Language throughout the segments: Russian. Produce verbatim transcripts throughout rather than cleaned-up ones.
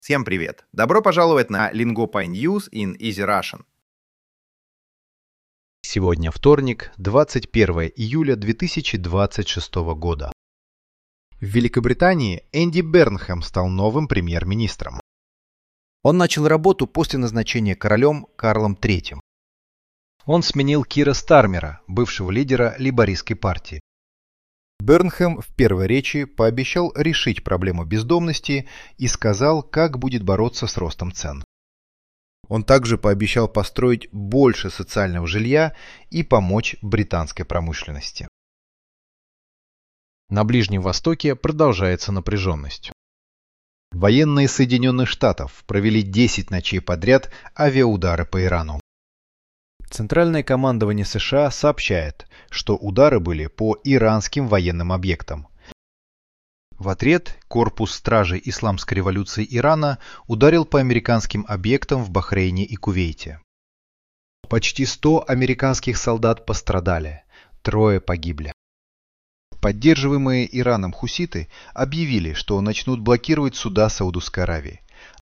Всем привет! Добро пожаловать на LingoPie News in Easy Russian. Сегодня вторник, двадцать первое июля две тысячи двадцать шестого года. В Великобритании Энди Бернхэм стал новым премьер-министром. Он начал работу после назначения королем Карлом третьим. Он сменил Кира Стармера, бывшего лидера лейбористской партии. Бернхэм в первой речи пообещал решить проблему бездомности и сказал, как будет бороться с ростом цен. Он также пообещал построить больше социального жилья и помочь британской промышленности. На Ближнем Востоке продолжается напряженность. Военные Соединенных Штатов провели десять ночей подряд авиаудары по Ирану. Центральное командование США сообщает, что удары были по иранским военным объектам. В ответ корпус стражей Исламской революции Ирана ударил по американским объектам в Бахрейне и Кувейте. Почти сто американских солдат пострадали, трое погибли. Поддерживаемые Ираном хуситы объявили, что начнут блокировать суда Саудовской Аравии.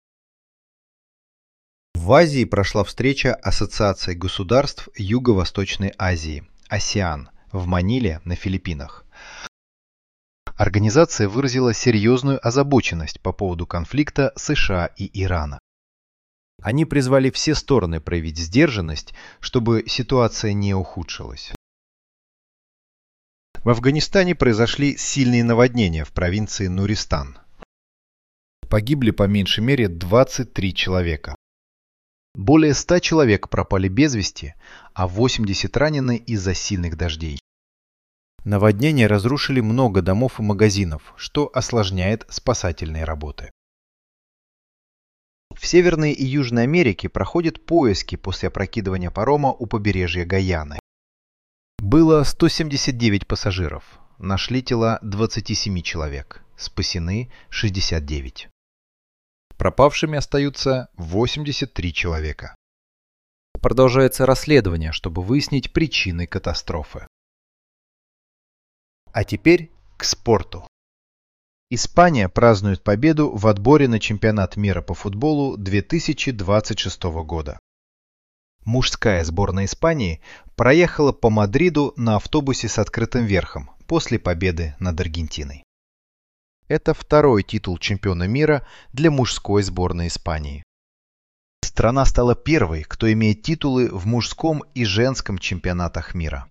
В Азии прошла встреча Ассоциации государств Юго-Восточной Азии, АСЕАН, в Маниле на Филиппинах. Организация выразила серьезную озабоченность по поводу конфликта США и Ирана. Они призвали все стороны проявить сдержанность, чтобы ситуация не ухудшилась. В Афганистане произошли сильные наводнения в провинции Нуристан. Погибли по меньшей мере двадцать три человека. Более ста человек пропали без вести, а восемьдесят ранены из-за сильных дождей. Наводнения разрушили много домов и магазинов, что осложняет спасательные работы. В Северной и Южной Америке проходят поиски после опрокидывания парома у побережья Гайаны. Было сто семьдесят девять пассажиров, нашли тела двадцати семи человек, спасены шестьдесят девять. Пропавшими остаются восемьдесят три человека. Продолжается расследование, чтобы выяснить причины катастрофы. А теперь к спорту. Испания празднует победу в отборе на чемпионат мира по футболу две тысячи двадцать шестого года. Мужская сборная Испании проехала по Мадриду на автобусе с открытым верхом после победы над Аргентиной. Это второй титул чемпиона мира для мужской сборной Испании. Страна стала первой, кто имеет титулы в мужском и женском чемпионатах мира.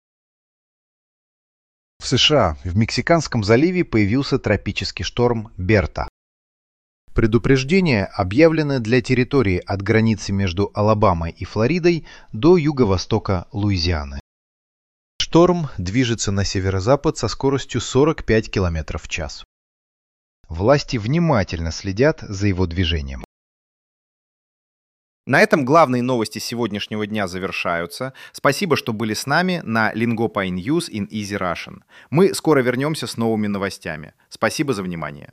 В США в Мексиканском заливе появился тропический шторм Берта. Предупреждения объявлены для территории от границы между Алабамой и Флоридой до юго-востока Луизианы. Шторм движется на северо-запад со скоростью сорок пять километров в час. Власти внимательно следят за его движением. На этом главные новости сегодняшнего дня завершаются. Спасибо, что были с нами на LingoPie News in Easy Russian. Мы скоро вернемся с новыми новостями. Спасибо за внимание.